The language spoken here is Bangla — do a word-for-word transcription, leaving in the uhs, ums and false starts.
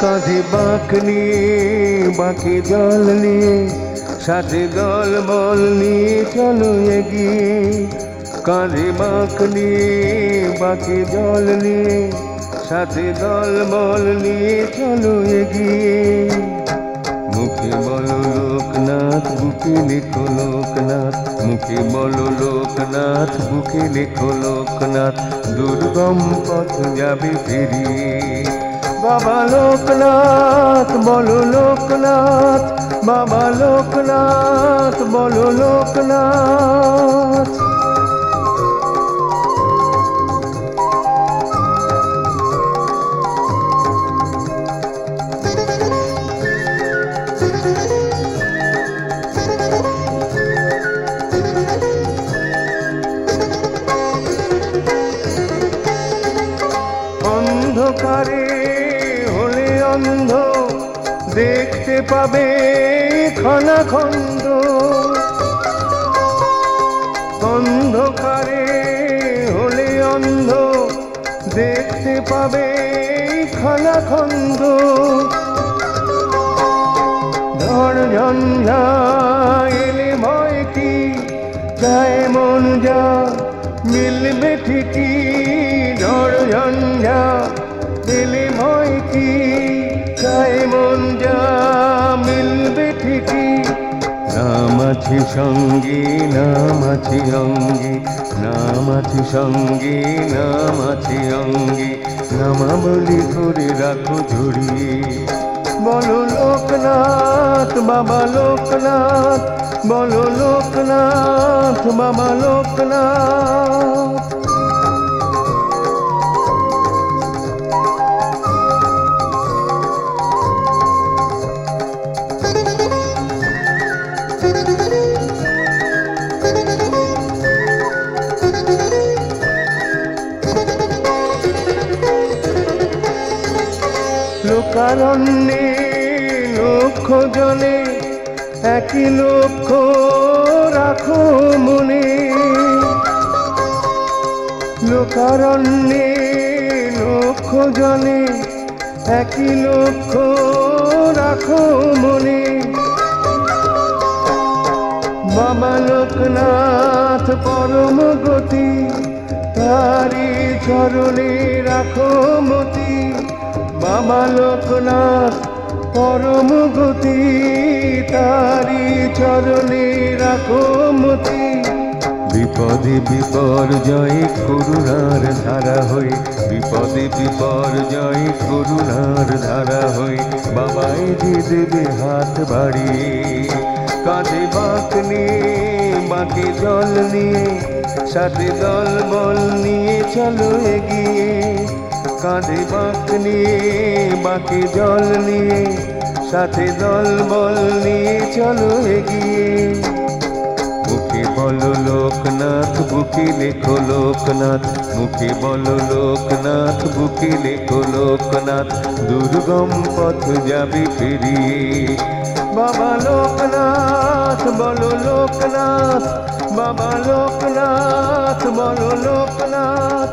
কাঁধে বাঁক নিয়ে বাঁকে জল নিয়ে সাথে দল বল নিয়ে চলো এগিয়ে। কাঁধে বাঁক নিয়ে বাঁকে জল নিয়ে সাথে দল বল নিয়ে চলো এগিয়ে। মুখে বলো লোকনাথ বুকে লেখো লোকনাথ, মুখে বলো লোকনাথ বুকে লেখো লোকনাথ, দুর্গম পথ যাবে পেরিয়ে। বাবা লোকনাথ বলো লোকনাথ, বাবা লোকনাথ বলো লোকনাথ। অন্ধকারে হলে অন্ধ দেখতে পাবে খানাখন্দ, অন্ধকারে হলে অন্ধ দেখতে পাবে খানাখন্দ। ঝড় ঝঞ্ঝা এলে ভয় কি যায় মন যা মিলবে ঠিকই। ঝড় ঝঞ্ঝা এলে ভয় কি যায় মন যা মিলবে ঠিকই। নাম আছে সঙ্গে নাম আছে অঙ্গে, নাম আছে সঙ্গে নাম আছে অঙ্গে, নামাবলি করে রাখো জড়িয়ে। বলো লোকনাথ বাবা লোকনাথ, বলো লোকনাথ বাবা লোকনাথ। লোকারণ্যে লক্ষ জনে একই লক্ষ্য রাখো মনে। লোকারণ্যে লক্ষ জনে একই লক্ষ্য রাখো মনে। বাবা লোকনাথ পরম গতি তারি চরণে রাখো মতি। বাবা লোকনাথ পরম গতি তারি চরণে রাখো মতি। বিপদে বিপর্যয় করুণার ধারা হয়ে, বিপদে বিপর্যয় করুণার ধারা হয়ে, বাবাই যে দেবে হাত বাড়িয়ে। কাঁধে বাঁক নিয়ে বাঁকে জল নিয়ে সাথে দল বল নিয়ে চলো এগিয়ে। কাঁধে বাঁক নিয়ে বাঁকে জল নিয়ে সাথে দল বল নিয়ে চলো এগিয়ে। মুখে বলো লোকনাথ বুকে লেখো লোকনাথ, মুখে বলো লোকনাথ বুকে লেখো লোকনাথ, দুর্গম পথ যাবে পেরিয়ে। বাবা লোকনাথ বলো লোকনাথ, বাবা লোকনাথ বলো লোকনাথ।